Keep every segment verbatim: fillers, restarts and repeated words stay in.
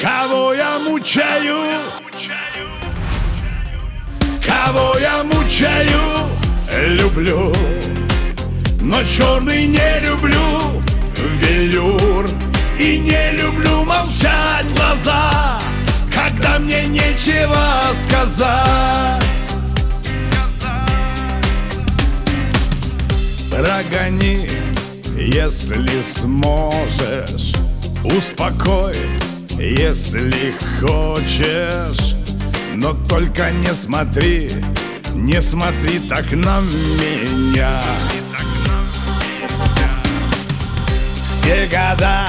Кого я мучаю? Кого я мучаю? Люблю, но черный не люблю велюр. И не люблю молчать в глаза, когда мне нечего сказать. Прогони, если сможешь, успокой, если хочешь. Но только не смотри, не смотри так на меня. Все года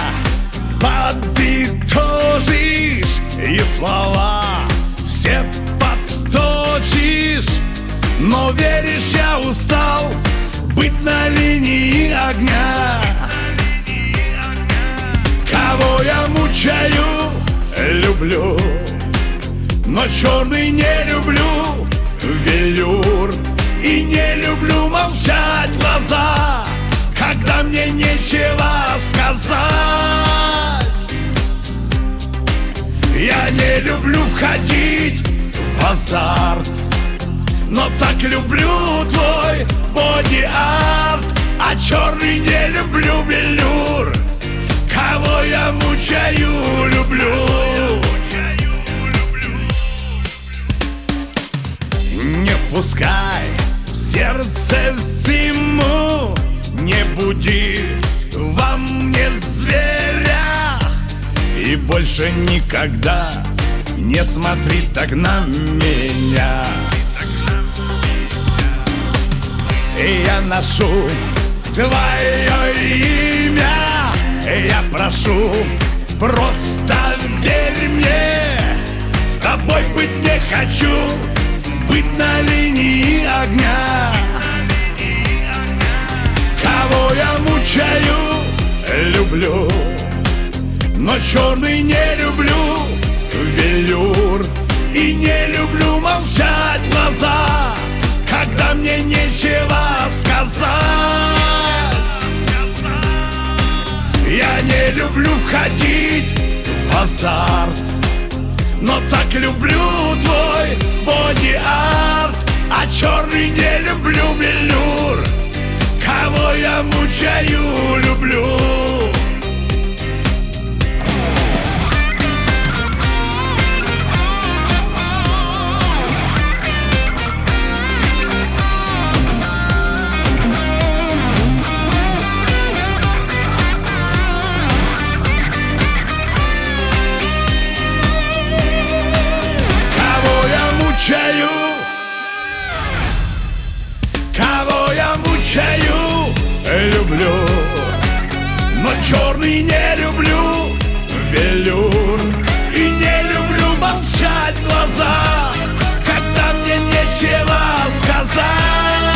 подытожишь и слова все подточишь. Но веришь, я устал быть на линии огня. Кого я мучаю? Люблю, но черный не люблю велюр. И не люблю молчать в глаза, когда мне нечего сказать. Я не люблю входить в азарт, но так люблю твой боди-арт. А черный не люблю велюр. Кого я мучаю, люблю. Не пускай в сердце зиму, не буди во мне зверя. И больше никогда не смотри так на меня. И я ношу твое имя, я прошу, просто верь мне. С тобой быть не хочу, быть на линии огня. Кого я мучаю? Люблю, но черный не люблю велюр. И не люблю молчать в глаза, когда мне нечего сказать. Я не люблю входить в азарт, но так люблю твой боди-арт. А черный не люблю велюр. Кого я мучаю, люблю. Кого я мучаю, люблю, но черный не люблю велюр. И не люблю молчать в глаза, когда мне нечего сказать.